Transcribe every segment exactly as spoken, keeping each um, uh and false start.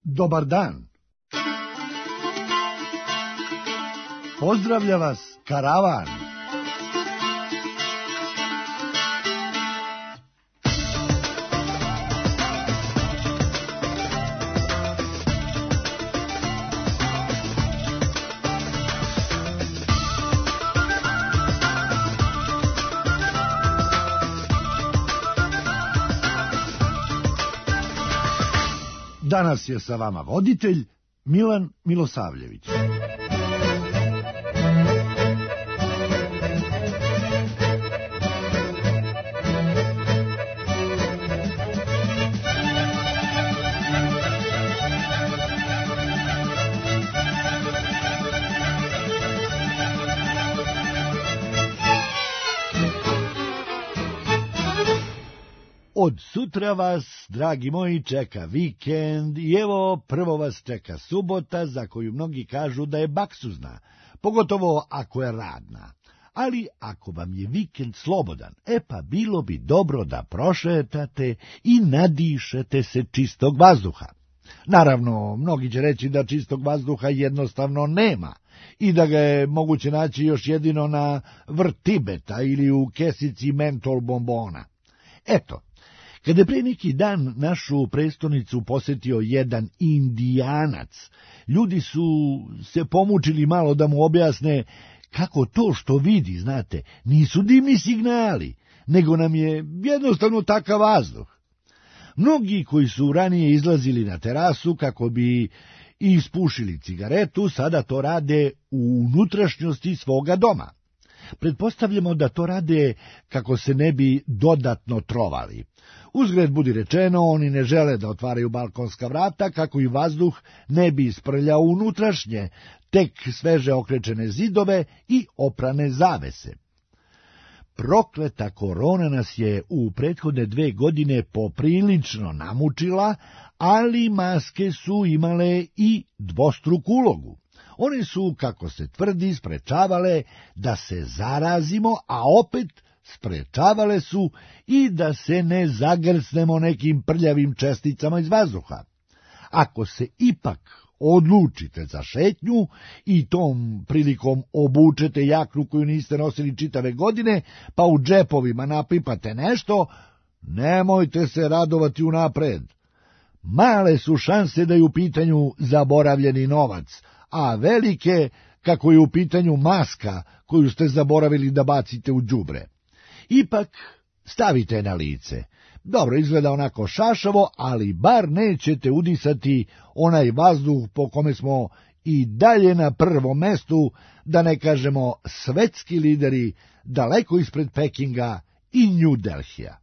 Dobar dan. Pozdravlja vas karavan. Danas je sa vama voditelj Milan Milosavljević. Od sutra vas, dragi moji, čeka vikend i evo prvo vas čeka subota za koju mnogi kažu da je baksuzna, pogotovo ako je radna. Ali ako vam je vikend slobodan, e pa bilo bi dobro da prošetate i nadišete se čistog vazduha. Naravno, mnogi će reći da čistog vazduha jednostavno nema i da ga je moguće naći još jedino na vrt Tibeta ili u kesici mentol bombona. Eto, kada je pre neki dan našu prestonicu posetio jedan Indijanac, ljudi su se pomučili malo da mu objasne kako to što vidi, znate, nisu dimni signali, nego nam je jednostavno takav vazduh. Mnogi koji su ranije izlazili na terasu kako bi ispušili cigaretu, sada to rade u unutrašnjosti svoga doma. Pretpostavljamo da to rade kako se ne bi dodatno trovali. Uzgred budi rečeno, oni ne žele da otvaraju balkonska vrata kako i vazduh ne bi isprljao unutrašnje, tek sveže okrečene zidove i oprane zavese. Prokleta korona nas je u prethodne dve godine poprilično namučila, ali maske su imale i dvostruku ulogu. One su, kako se tvrdi, sprečavale da se zarazimo, a opet sprečavale su i da se ne zagrsnemo nekim prljavim česticama iz vazduha. Ako se ipak odlučite za šetnju i tom prilikom obučete jaknu koju niste nosili čitave godine, pa u džepovima napipate nešto, nemojte se radovati unapred. Male su šanse da je u pitanju zaboravljeni novac, a velike kako je u pitanju maska koju ste zaboravili da bacite u đubre. Ipak stavite na lice. Dobro, izgleda onako šašavo, ali bar nećete udisati onaj vazduh po kome smo i dalje na prvom mestu, da ne kažemo svetski lideri, daleko ispred Pekinga i New Delhija.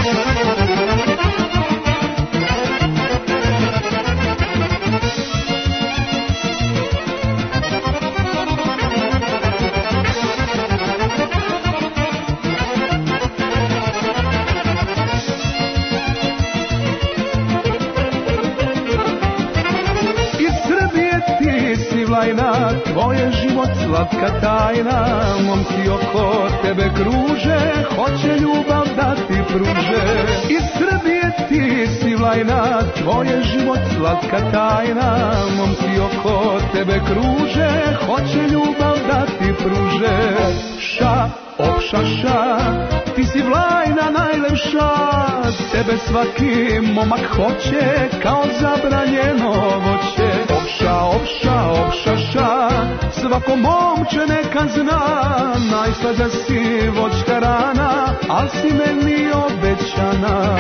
Tvoj život slatka tajna, momci oko tebe kruže, hoće ljubav da ti pruže. Iz Srbije ti si vlajna, tvoj život slatka tajna, momci oko tebe kruže, hoće ljubav da ti pruže. Ša, opšaša, ti si vlajna najlepša, tebe svaki momak hoće kao zabranjeno voće. Opša, opša, opšaša, svako momče neka zna, najslađa si voćka rana, al si meni obećana.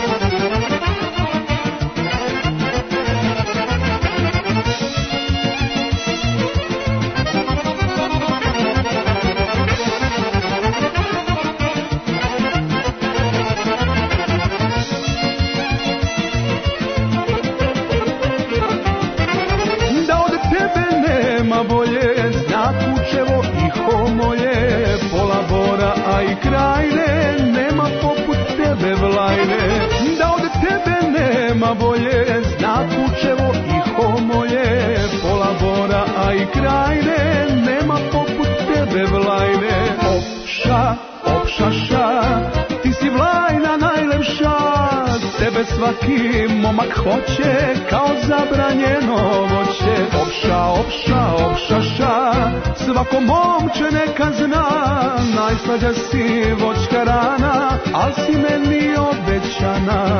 Bolje zna Kučevo i homoje, pola bora, a i krajne, nema poput tebe vlajne. Opša, opšaša, ti si vlajna najlepša, tebe tebe svaki momak hoće kao zabranjeno voće. Opša, opša, opšaša, svako momče neka zna, najslađa si voćka rana, al si meni obećana.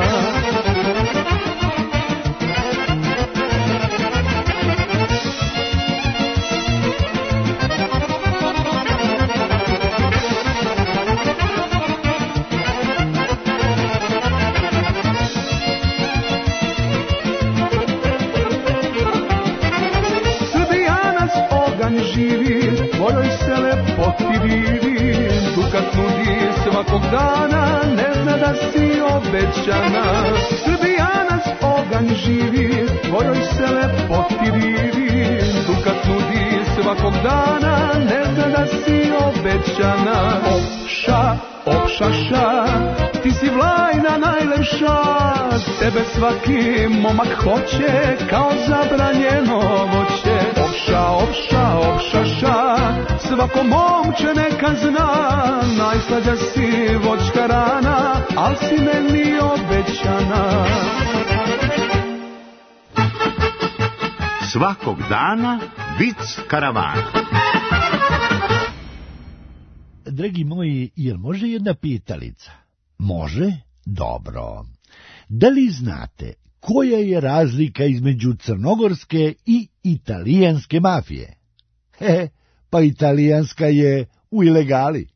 Tvojoj se lepoti divi, dukat nudi svakog dana, ne zna da si obećana. Srbijanac oganj živi, tvojoj se lepoti divi, dukat nudi svakog dana, ne zna da si obećana. Opša, opšaša, ti si vlajna najlepša, tebe svaki momak hoće kao zabranjeno voće. Opša, opša, opšaša, svako momče neka zna, najslađa si voćka rana, al si meni obećana. Svakog dana vic karavana. Dragi moji, jel može jedna pitalica? Može? Dobro. Da li znate koja je razlika između crnogorske i italijanske mafije? He, pa italijanska je u ilegali.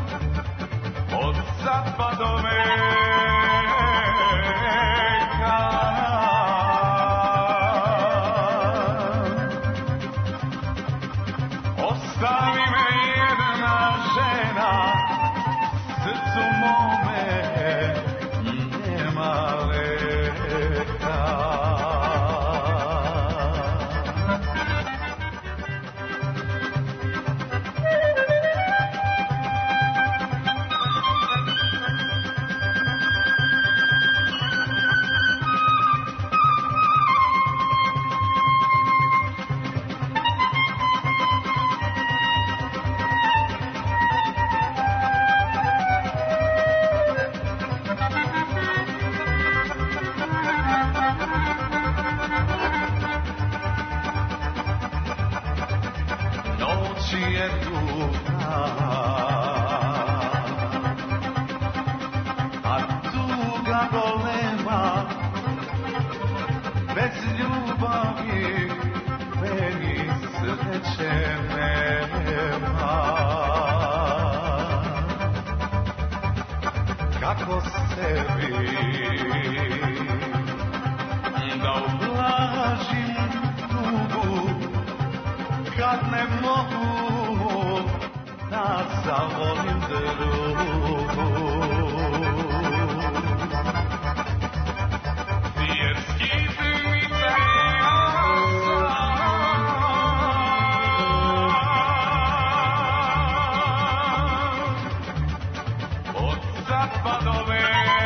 Od zapadoveka je tuga, a tuga golema, bez ljubavi meni sreće nema. Kako sebi da ublažim tugu, kad ne mogu da zavolim drugu. Jer skid mi se od zapadove.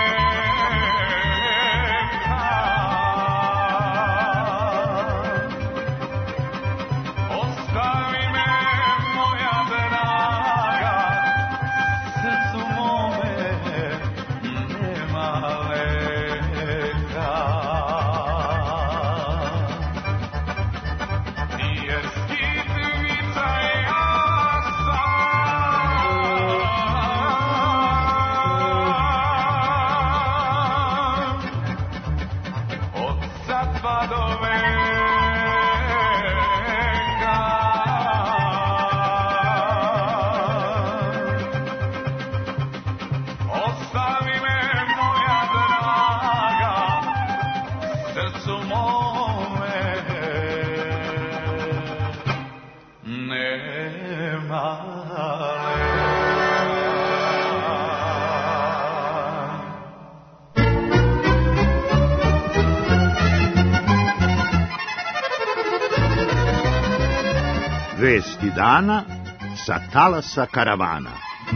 Vesti dana sa talasa karavana.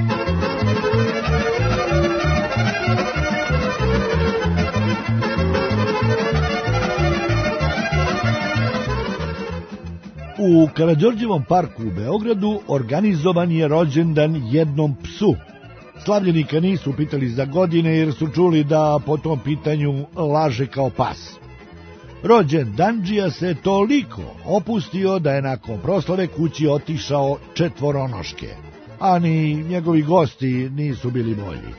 U Karađorđevom parku u Beogradu organizovan je rođendan jednom psu. Slavljenika nisu pitali za godine jer su čuli da po tom pitanju laže kao pas. Rođendandžija se toliko opustio da je nakon proslave kući otišao četvoronoške, a ni njegovi gosti nisu bili bolji.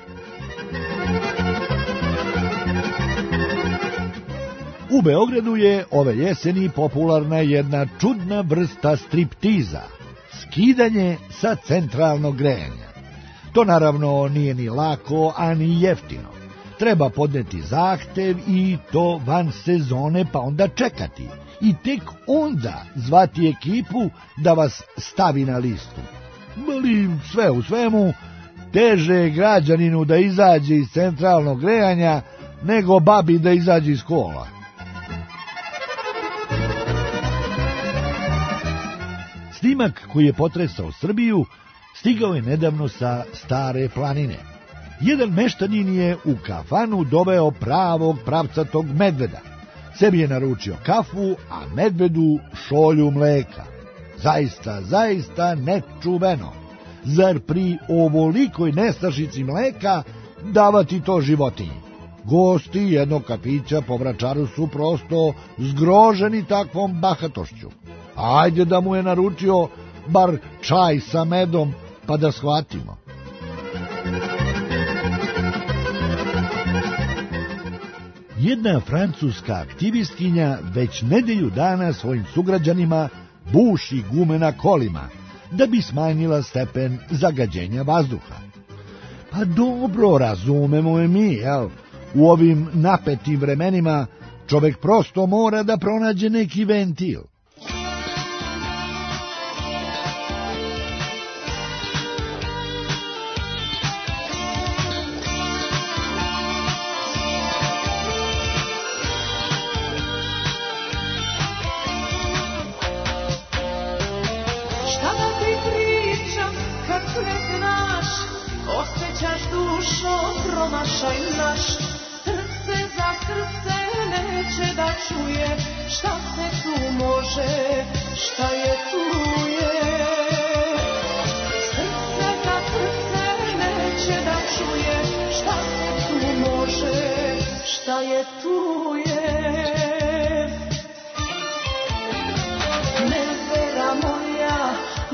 U Beogradu je ove jeseni popularna jedna čudna vrsta striptiza, skidanje sa centralnog grejanja. To naravno nije ni lako, a ni jeftino. Treba podneti zahtev i to van sezone, pa onda čekati. I tek onda zvati ekipu da vas stavi na listu. Ali sve u svemu, teže je građaninu da izađe iz centralnog grejanja nego babi da izađe iz kola. Snimak koji je potresao Srbiju stigao je nedavno sa Stare planine. Jedan meštanin je u kafanu doveo pravog pravcatog medveda. Sebi je naručio kafu, a medvedu šolju mleka. Zaista, zaista nečuveno. Zar pri ovolikoj nestašici mleka davati to životinji? Gosti jednog kafića po Vračaru su prosto zgroženi takvom bahatošću. Ajde da mu je naručio bar čaj sa medom, pa da shvatimo. Jedna francuska aktivistkinja već nedelju dana svojim sugrađanima buši gume na kolima, da bi smanjila stepen zagađenja vazduha. Pa dobro, razumemo je mi, jel? U ovim napetim vremenima čovek prosto mora da pronađe neki ventil.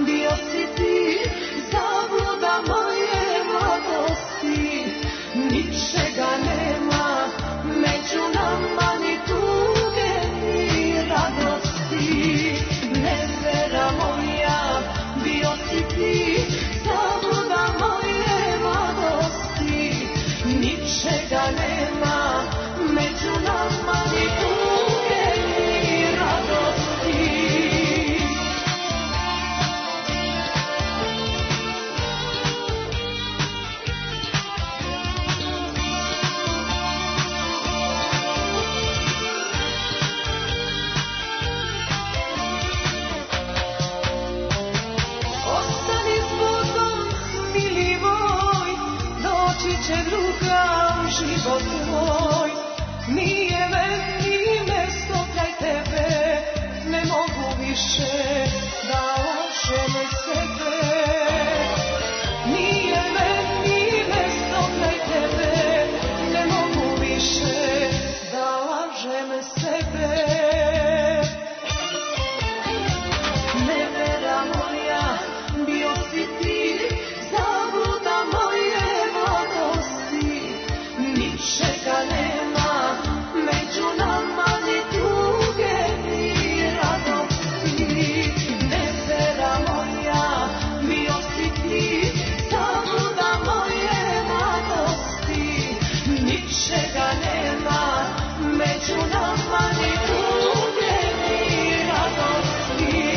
bio si ti, zabluda moje mladosti. Ničega nema među nama, ni tuge, ni radosti. Nevera moja, bio si ti, zabluda moje mladosti. Ničega nema među nama, ni tuge, ni radosti. Ostani s Bogom, mili moj, doći će druga u život tvoj. Nije meni mesto kraj tebe, ne mogu više da lažem sebe. Nije meni mesto kraj tebe, ne mogu više da lažem sebe. Nevera moja, bio si ti, zabluda moje mladosti. Ničega nema među nama, ni tuge, ni radosti. Nevera moja, bio si ti, zabluda moje mladosti. Ničega nema među nama, ni tuge, ni radosti.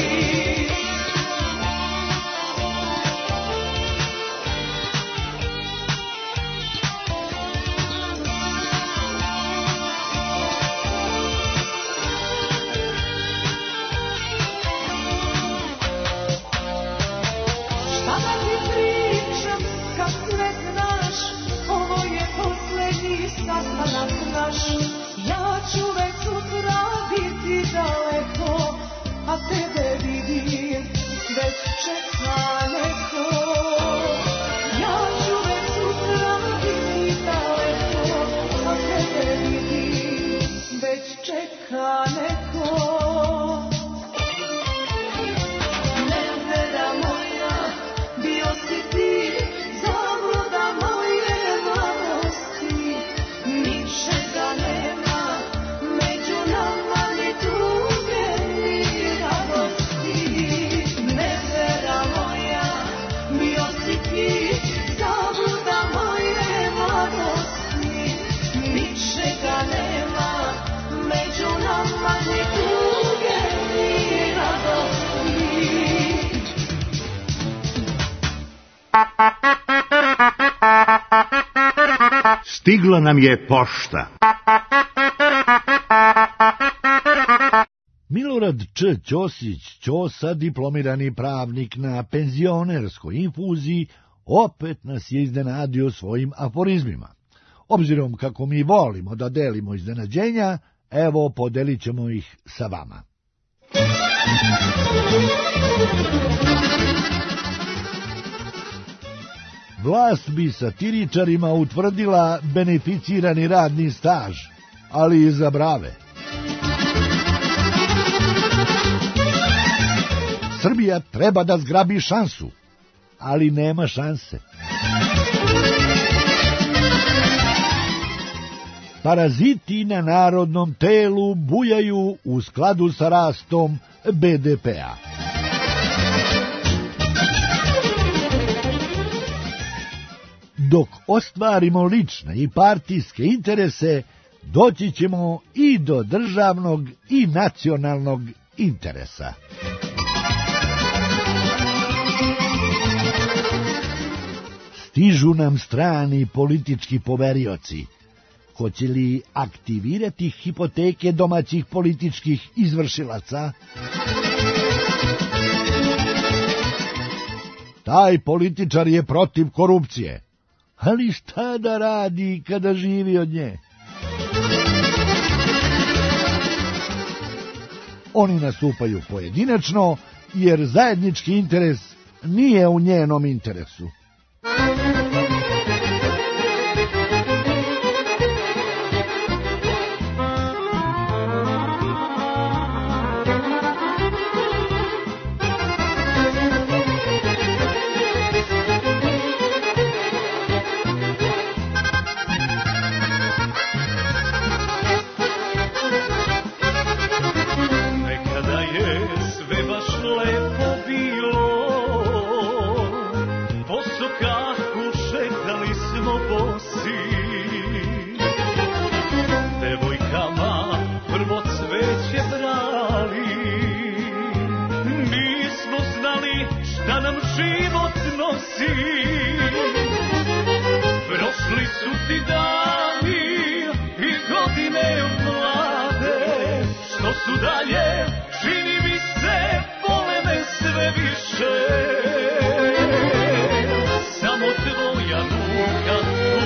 Šta da ti pričam kad sve znaš, ovo je posljednji sastanak naš. Ja ću već sutra biti daleko, a tebe vidim, već čeka neko. Ja ću već sutra biti daleko, a tebe vidim, već čeka neko. Nevera moja, bio si ti, zabluda moje mladosti. Ničega nema među nama, ni tuge, ni radosti. Nevera moja, bio si ti, zabluda moje mladosti. Ničega nema među nama, ni tuge, ni radosti. Stigla nam je pošta. Milorad Č. Ćosić Ćosa, diplomirani pravnik na penzionerskoj infuziji, opet nas je iznenadio svojim aforizmima. Obzirom kako mi volimo da delimo iznenađenja, evo podelit ćemo ih sa vama. Vlast bi satiričarima utvrdila beneficirani radni staž, ali i za brave. Srbija treba da zgrabi šansu, ali nema šanse. Paraziti na narodnom telu bujaju u skladu sa rastom be de pe-a. Dok ostvarimo lične i partijske interese, doći ćemo i do državnog i nacionalnog interesa. Stižu nam strani politički poverioci. Hoće li aktivirati hipoteke domaćih političkih izvršilaca? Taj političar je protiv korupcije, ali šta da radi kada živi od nje? Oni nastupaju pojedinačno, jer zajednički interes nije u njenom interesu. sve baš lepo bilo. Po sokahu šetali smo bosi, devojkama prvo cveće brali. Nismo znali šta nam život nosi. Prošli su ti dani i godine mlade, što su dalje, čini mi se, vole me sve više. Samo tvoja ruka u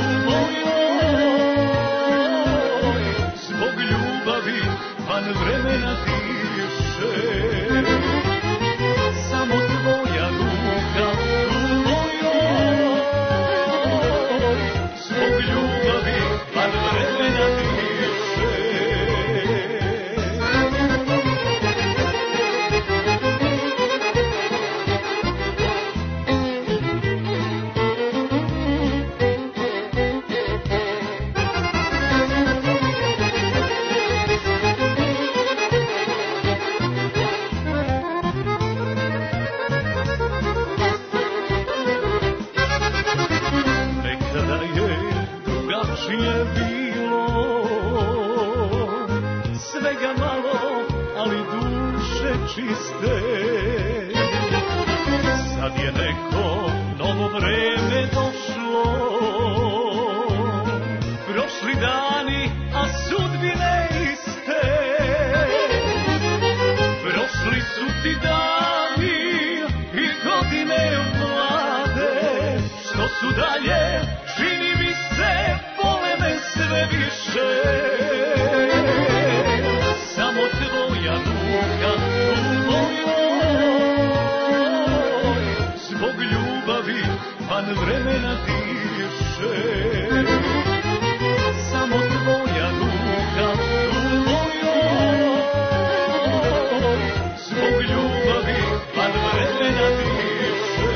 mojoj, zbog ljubavi van vremena diše. Samo tvoja ruka u mojoj, zbog ljubavi van vremena diše. Čiste. Sad je neko novo vreme došlo, prošli dani, a sudbine iste. Prošli su ti dani i godine mlade, što su dalje, čini mi se, vole me sve više. Samo tvoja ruka u mojoj, zbog ljubavi van vremena diše. Samo tvoja ruka u mojoj, zbog ljubavi van vremena diše.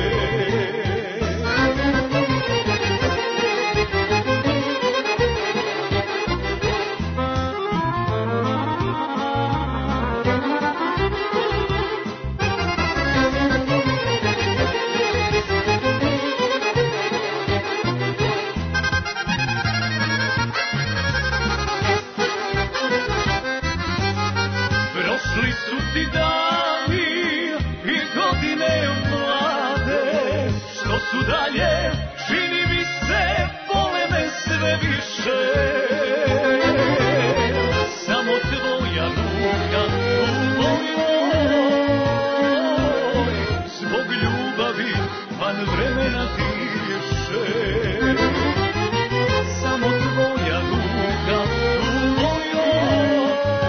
Prošli su ti dani i godine mlade, što su dalje, čini mi se, vole me sve više. Samo tvoja ruka u mojoj, zbog ljubavi van vremena diše. Samo tvoja ruka u mojoj,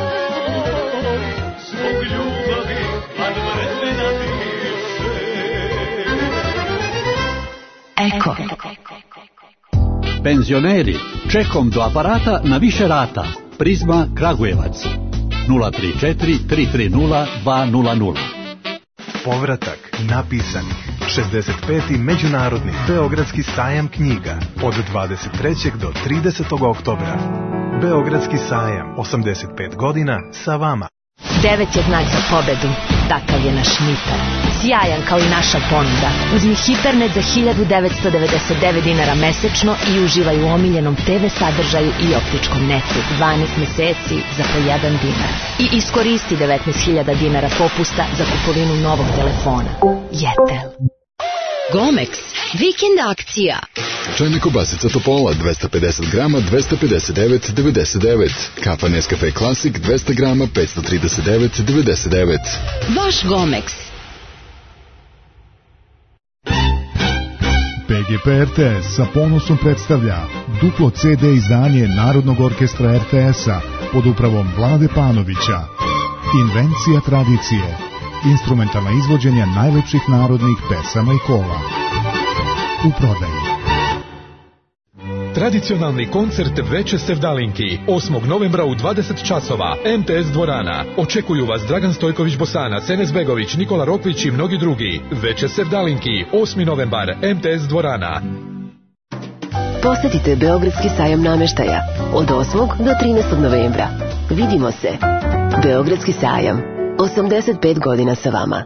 zbog ljubavi van vremena diše. Eko. Penzioneri, čekom do aparata na više rata. Prizma Kragujevac. nula tri četiri tri tri nula dva nula nula. Povratak napisanih. šezdeset peti Međunarodni Beogradski sajam knjiga od dvadeset trećeg do tridesetog oktobra. Beogradski sajam, osamdeset pet godina sa vama. Devet je znak za pobedu, takav je naš Mitar. Sjajan kao i naša ponuda. Uzmi Hipernet za hiljadu devetsto devedeset devet dinara mesečno i uživaj u omiljenom te ve sadržaju i optičkom netu dvanaest meseci za po jedan dinar. I iskoristi devetnaest hiljada dinara popusta za kupovinu novog telefona. Jetel. Gomex, vikend akcija. Čajna kobasica Topola dvesta pedeset grama dvesta pedeset devet devedeset devet. Kafa Nescafe Classic dvesta grama petsto trideset devet devedeset devet. Vaš Gomex. P G P R T S sa ponosom predstavlja duplo ce de izdanje Narodnog orkestra er te es-a pod upravom Vlade Panovića. Invencija tradicije. Instrumentalna izvođenja najlepših narodnih pesama i kola. U prodaji. Tradicionalni koncert Veče Sevdalinki osmog novembra u dvadeset časova em te es dvorana. Očekuju vas Dragan Stojković Bosanac, Enes Begović, Nikola Rokvić i mnogi drugi. Veče Sevdalinki, osmi novembar, em te es dvorana. Posetite Beogradski sajam nameštaja od osmog do trinaestog novembra. Vidimo se. Beogradski sajam. osamdeset pet godina sa vama.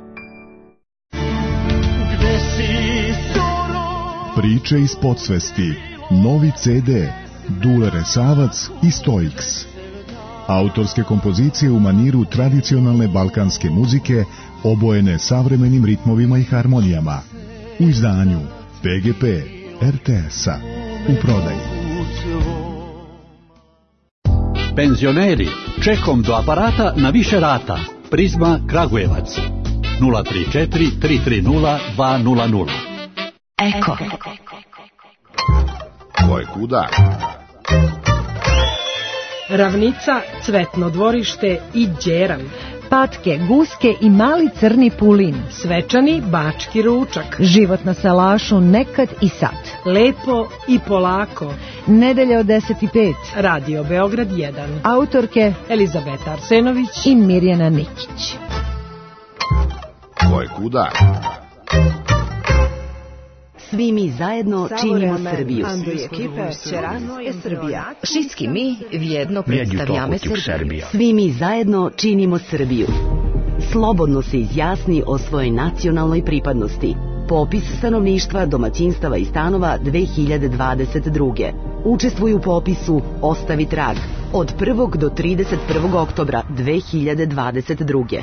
Priče iz podsvesti. Novi ce de. Dule Resavac i Stoiks. Autorske kompozicije u maniru tradicionalne balkanske muzike obojene savremenim ritmovima i harmonijama. U izdanju pe ge pe er te es-a. U prodaji. Penzioneri, čekom do aparata na više rata. Prizma Kragujevac. nula tri četiri tri tri nula dva nula nula. Eko. Ko je kuda? Ravnica, Cvetno dvorište i Đeran. Patke, guske i mali crni pulin. Svečani bački ručak. Život na salašu nekad i sad. Lepo i polako. Nedelja od deset i pet. Radio Beograd jedan. Autorke Elizabeta Arsenović i Mirjana Nikić. Ko je kuda? Svi mi zajedno činimo Srbiju. Všetci mi vjedno predstavljame Srbiju. Svi mi zajedno činimo Srbiju. Slobodno se izjasni o svojoj nacionalnoj pripadnosti. Popis stanovništva, domaćinstava i stanova dve hiljade dvadeset druge. Učestvuj u popisu Ostavi trag od prvog do trideset prvog oktobra dve hiljade dvadeset druge.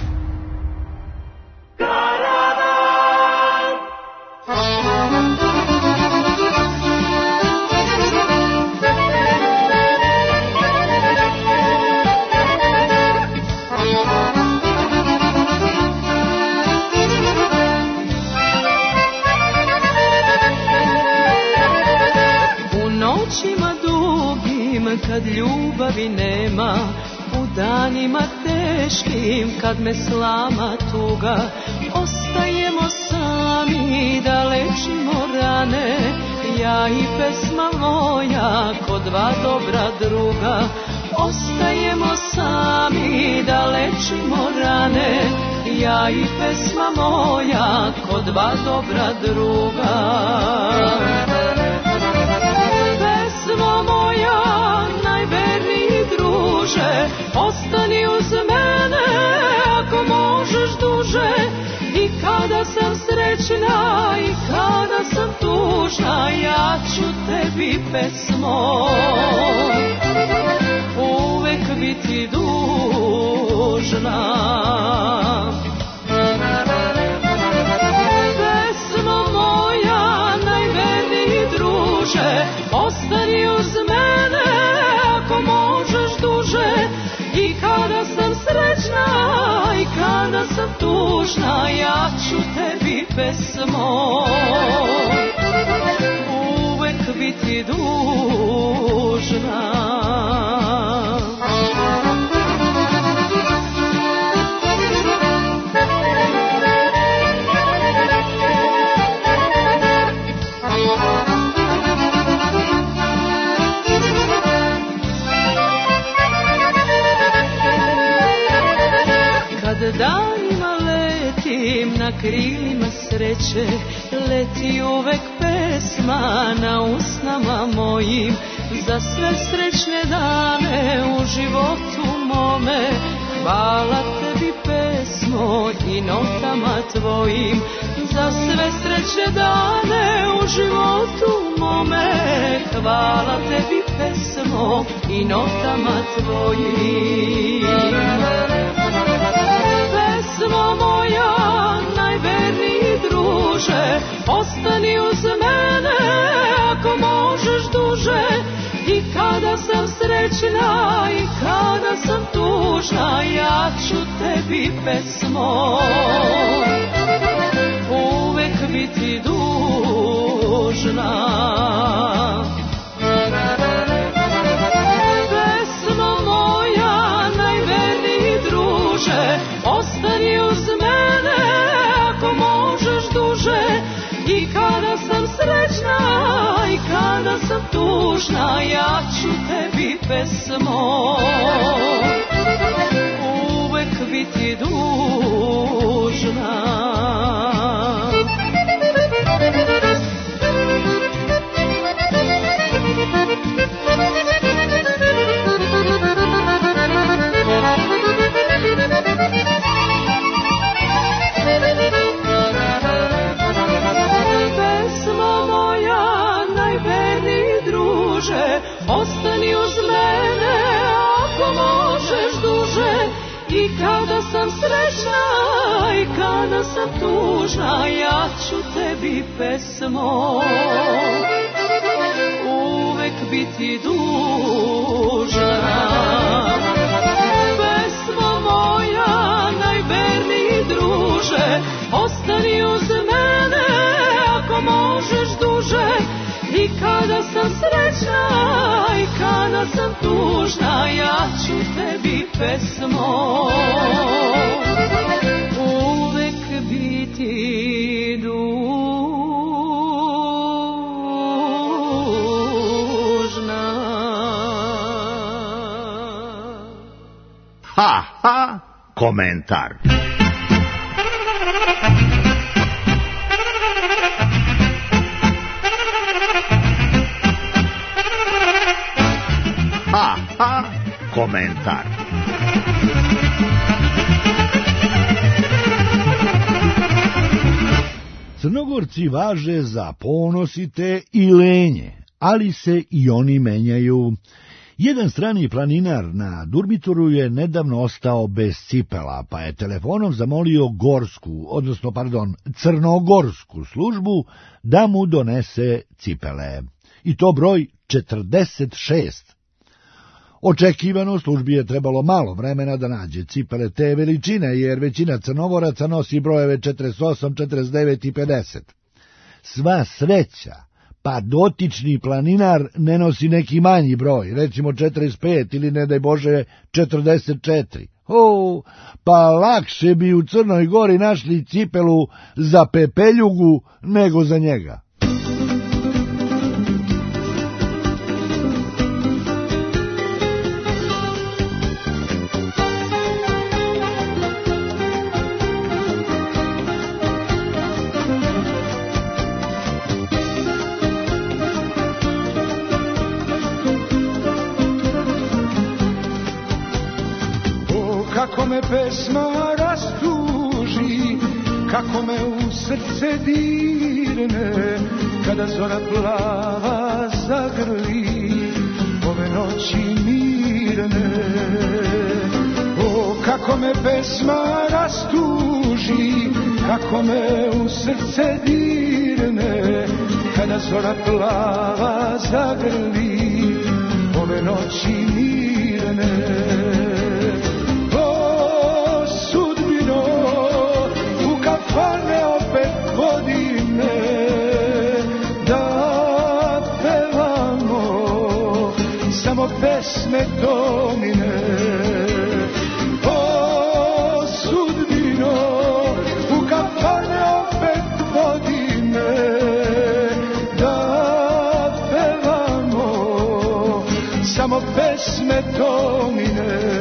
Kad ljubavi nema, u danima teškim, kad me slama tuga, ostajemo sami da lečimo rane, ja i pesma moja, ko dva dobra druga. Ostajemo sami da lečimo rane, ja i pesma moja, ko dva dobra druga. Pesma moja, druže, ostani uz mene ako možeš duže. I kada sam srećna i kada sam tužna, ja ću tebi pesmo uvek biti dužna. Pesmo moja, najverniji druže, ostani uz mene ako možeš duže. I kada sam srećna i kada sam tužna, ja ću tebi pesmo uvek biti dužna. Danima letim na krilima sreće, leti uvek pesma na usnama mojim. Za sve srećne dane u životu mome, hvala tebi pesmo i notama tvojim. Za sve srećne dane u životu mome, hvala tebi pesmo i notama tvojim. Pesmo moja, najverniji druže, ostani uz mene ako možeš duže. I kada sam srećna i kada sam tužna, ja ću tebi pesmo uvek biti dužna. Pesmo moja, najverniji druže, ostani uz mene ako možeš duže. I kada sam srećna i kada sam tužna, ja ću tebi pesmo uvek biti dužna. srećna i kada sam tužna, ja ću tebi pesmo uvek biti dužna. Pesmo moja, najverniji druže, ostani uz mene ako možeš duže. I kada sam srećna i kada sam tužna, ja ću tebi pesmo uvek biti dužna. Ha, ha, komentar. Ha, ha, komentar. Crnogorci važe za ponosite i lenje, ali se i oni menjaju. Jedan strani planinar na Durmitoru je nedavno ostao bez cipela, pa je telefonom zamolio gorsku, odnosno, pardon, crnogorsku službu da mu donese cipele. I to broj četrdeset šest. Očekivano, službi je trebalo malo vremena da nađe cipele te veličine, jer većina Crnogoraca nosi brojeve četrdeset osam, četrdeset devet i pedeset. Sva sreća, pa dotični planinar ne nosi neki manji broj, recimo četrdeset pet ili, ne daj Bože, četrdeset četiri. O, pa lakše bi u Crnoj Gori našli cipelu za Pepeljugu nego za njega. Kako me pesma rastuži, kako me u srce dirne, kada zora plava zagrli ove noći mirne. O, kako me pesma rastuži, kako me u srce dirne, kada zora plava zagrli ove noći mirne. Kafane opet vodi me da pevamo samo pesme domine. O sudbino, u kafane opet vodi me da pevamo samo pesme domine.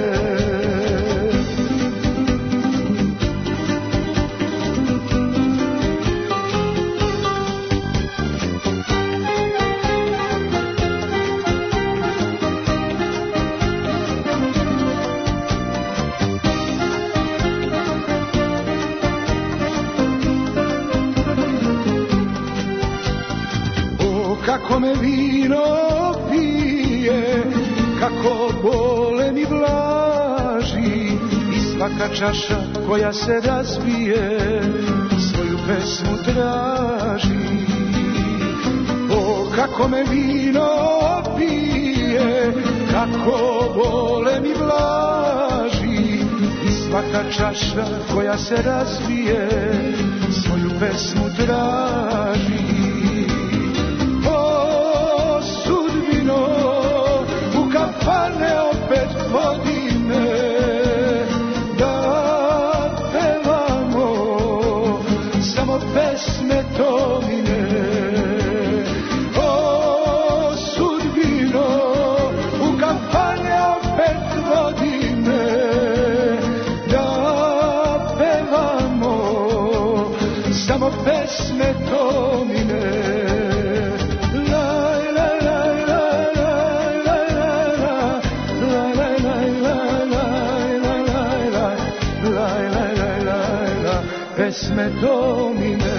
Kako me vino pije, kako bole mi vlaži, i svaka čaša koja se razbije svoju pesmu traži. O, kako me vino pije, kako bole mi vlaži, i svaka čaša koja se razbije svoju pesmu traži. Kafane opet vodi me da pevamo samo pesme domine. O sudbino, u kafane opet vodi me da pevamo samo pesme domine. Pesme domine,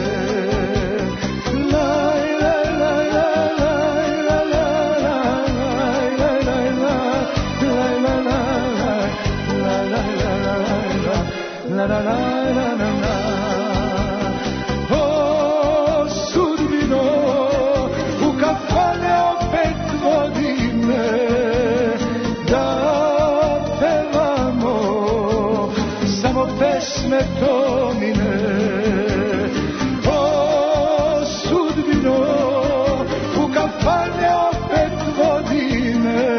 laj, laj, laj, laj, laj, laj, laj, laj, laj, laj, laj, laj, laj, laj, laj, laj, laj, laj, na, na, na, na, na, na. O, sudbino, u kafane opet vodi me, da pevamo samo pesme Tomine. O, sudbino, u kafane opet vodi me,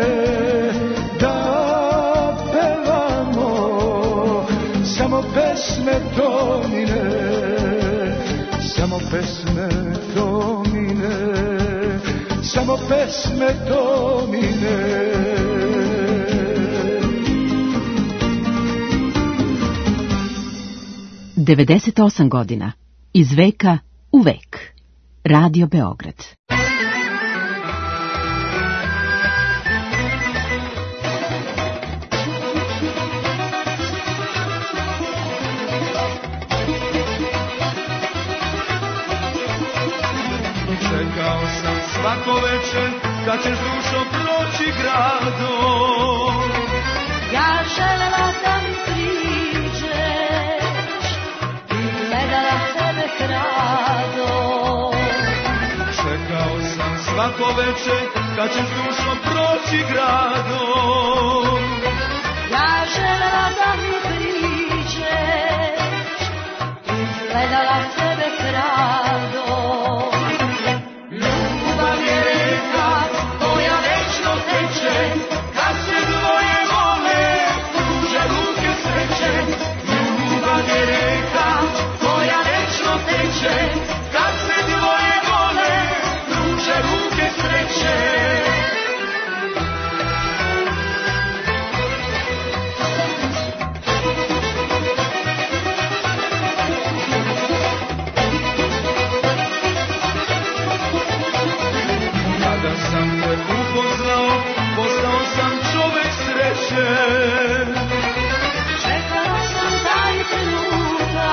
da pevamo samo pesme Tomine, samo pesme Tomine, samo pesme Tomine. devedeset osam godina. Iz veka u vek. Radio Beograd. Čekao sam svako večer kad ćeš dušo proći gradom. Ja želela da mi priđeš i gledala tebe krado. Čekao sam svako večer kad ćeš dušo proći gradom. Ja želela da mi priđeš i gledala tebe krado. Ljubav je reka koja večno teče, kad se dvoje vole, pruže ruke sreće. Ljubav je reka koja večno teče, kad se dvoje vole, pruže ruke sreće. Kada sam te upoznao, postao sam čovek sreće. Čekala sam taj trenutak,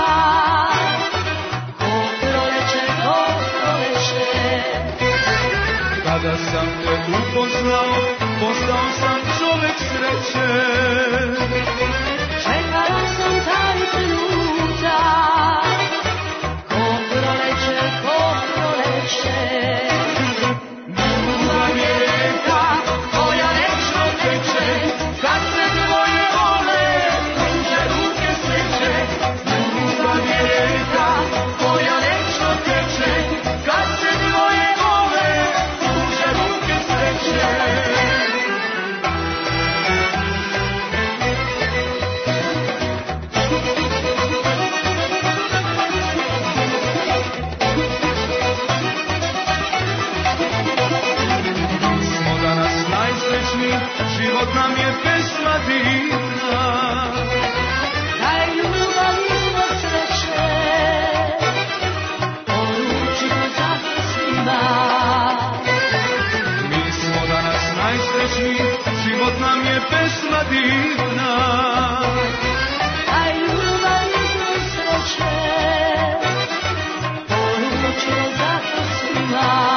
ko proleće, ko proleće. Kada sam te upoznao, postao sam čovek sreće. Čekala sam taj trenutak, ko proleće, ko proleće. Ljubav je reka koja večno teče, kad se dvoje vole, pruže ruke sreće. Ljubav je reka koja večno teče, kad se dvoje vole, pruže ruke sreće. Smo danas najsrećni, život nam je pesma divna. Daj ljubav izvor sreće, poručimo zato svima. Mi smo danas najsrećni, život nam je pesma divna. Daj ljubav izvor sreće, poručimo zato svima.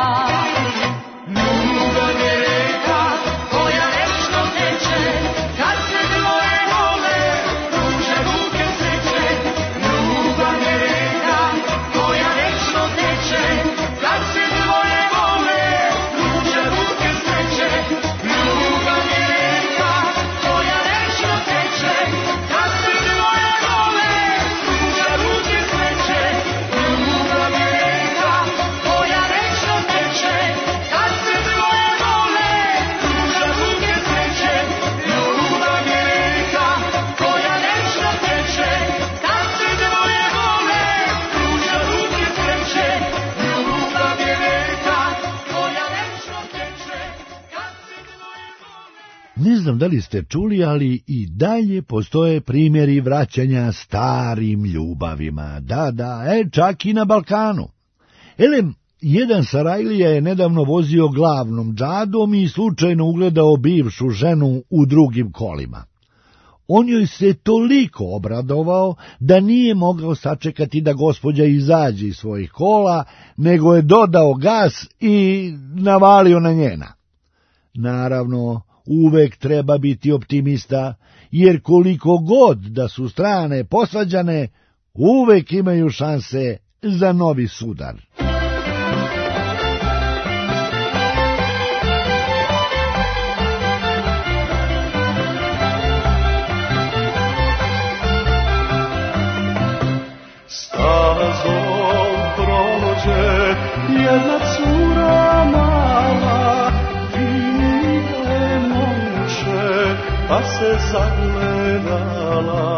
Ljubav je reka koja večno teče, kad se dvoje vole, pruže ruke sreće. Ljubav je reka koja večno teče, kad se dvoje vole, pruže ruke sreće. Ljubav je reka koja večno teče, kad se dvoje vole, pruže ruke sreće. Ljubav je reka koja večno teče, kad se dvoje vole, pruže ruke sreće. Ljubav je reka koja večno teče, kad se dvoje vole, pruže ruke sreće. Ljubav je reka koja večno teče, kad se dvoje vole. Ne znam da li ste čuli, ali i dalje postoje primjeri vraćanja starim ljubavima. Da, da, e, čak i na Balkanu. Elem, jedan Sarajlija je nedavno vozio glavnom džadom i slučajno ugledao bivšu ženu u drugim kolima. On joj se toliko obradovao da nije mogao sačekati da gospođa izađe iz svojih kola, nego je dodao gas i navalio na njena. Naravno, uvek treba biti optimista jer koliko god da su strane posvađane, uvek imaju šanse za novi sudar. Stazom prođe jedna cura mala, vide momče, pa se zagledala.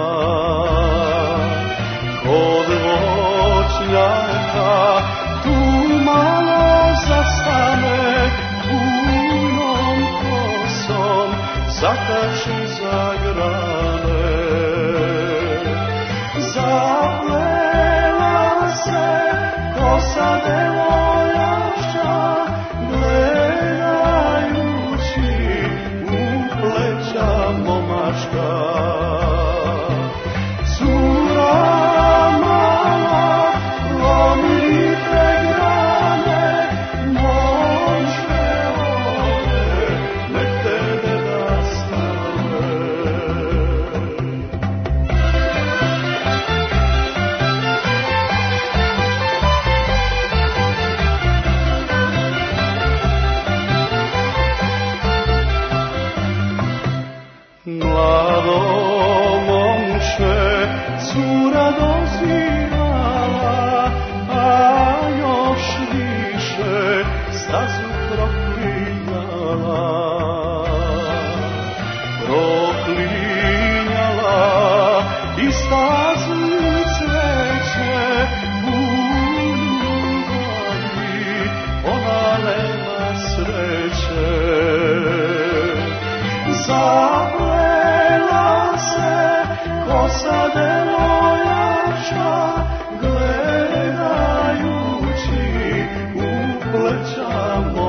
Kod voćnjaka tu malo zastane, bujnom kosom zakači za grane. Zaplela se kosa devojaka, gledajući u pleća momačka. Cura mala lomi pregrane, momče ode, nek tebe nastave. Mlado momče, cura dozirala, a još više stazu proklinjala. Proklinjala i stazu cveće, u ljubavi ona nema sreće. Zaplela se kosa devojaka, gledajući u pleća momačka.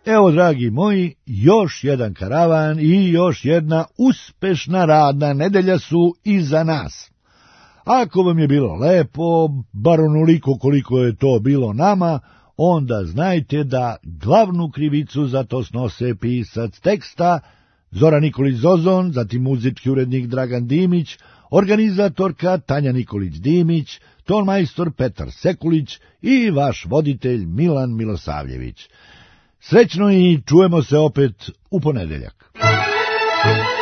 Evo, dragi moji, još jedan karavan i još jedna uspešna radna nedelja su iza nas. Ako vam je bilo lepo, bar onoliko koliko je to bilo nama, onda znajte da glavnu krivicu za to snose pisac teksta Zoran Nikolić Zozon, zatim muzički urednik Dragan Dimić, organizatorka Tanja Nikolić-Dimić, tonmajstor Petar Sekulić i vaš voditelj Milan Milosavljević. Srećno i čujemo se opet u ponedeljak.